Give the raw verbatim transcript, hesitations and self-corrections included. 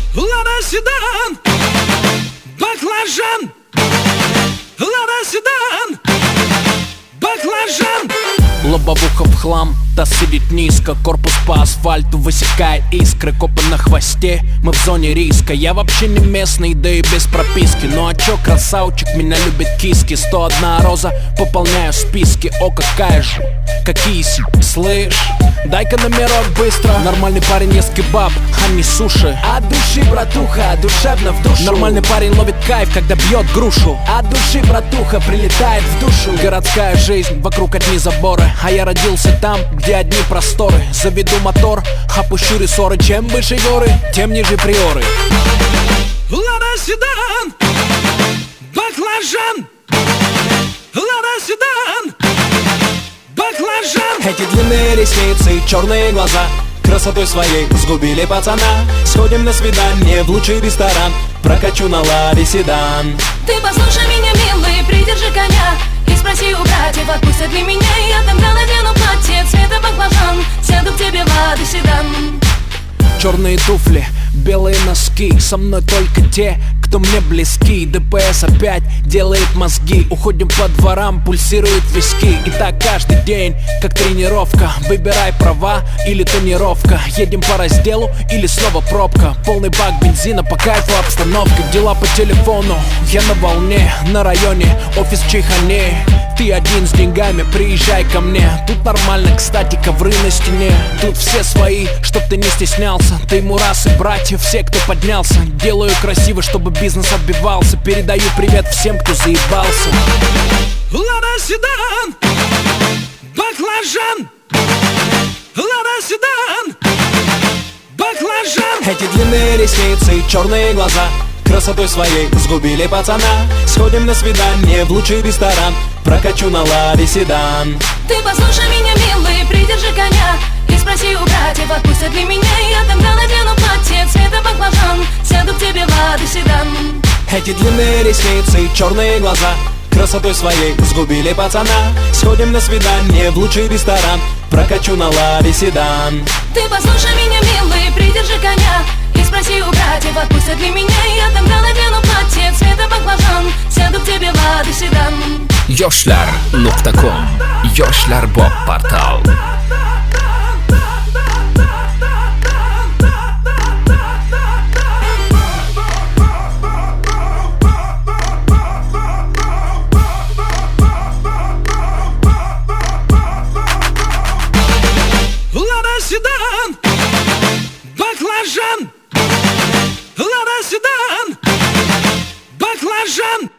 Лада седан, баклажан. Лада седан, баклажан. Лобовуха в хлам, таз сидит низко, корпус по асфальту высекает искры. Копы на хвосте, мы в зоне риска. Я вообще не местный, да и без прописки. Ну а чё, красавчик, меня любит киски. Сто одна роза, пополняю списки. О, какая же, какие си, слышь? Дай-ка номерок быстро. Нормальный парень ест кебаб, а не суши. От души, братуха, душевно в душу. Нормальный парень ловит кайф, когда бьет грушу. От души, братуха, прилетает в душу. Городская жизнь, вокруг одни заборы, а я родился там, где одни просторы. Заведу мотор, опущу рессоры. Чем выше горы, тем ниже приоры. Лада седан, баклажан. Лада седан, баклажан. Эти длинные ресницы и черные глаза красотой своей сгубили пацана. Сходим на свидание в лучший ресторан, прокачу на ладе седан. Ты послушай меня, милый, придержи коня и спроси у братьев, отпустят ли меня. Я тогда надену платье цвета баклажан, сяду к тебе в ладе седан. Черные туфли, белые носки, со мной только те, кто мне близки. ДПС опять делает мозги. Уходим по дворам, пульсируют виски. И так каждый день, как тренировка. Выбирай права или тонировка. Едем по разделу или снова пробка. Полный бак бензина, по кайфу обстановка. Дела по телефону, я на волне. На районе, офис в Чайхане. Ты один с деньгами, приезжай ко мне. Тут нормально, кстати, ковры на стене. Тут все свои, чтоб ты не стеснялся. Ты Мурас и братья, все, кто поднялся. Делаю красиво, чтобы бизнес отбивался. Передаю привет всем, кто заебался. Лада седан, баклажан. Лада седан, баклажан. Эти длинные ресницы и черные глаза красотой своей сгубили пацана. Сходим на свидание в лучший ресторан, прокачу на ладе седан. Ты послушай меня, милый, придержи коня и спроси у братьев, отпустят ли меня. Я тогда надену платье цвета баклажан, сяду к тебе в ладе седан. Эти длинные ресницы и черные глаза красотой своей сгубили пацана. Сходим на свидание в лучший ресторан, прокачу на ладе седан. Ты послушай меня, милый, придержи коня и спроси у братьев, отпустят ли меня. Я тогда надену платье цвета баклажан, сяду к тебе в ладе седан. Yoshlar nokta com Yoshlar Bob portal. Лада седан, баклажан. Лада седан, баклажан.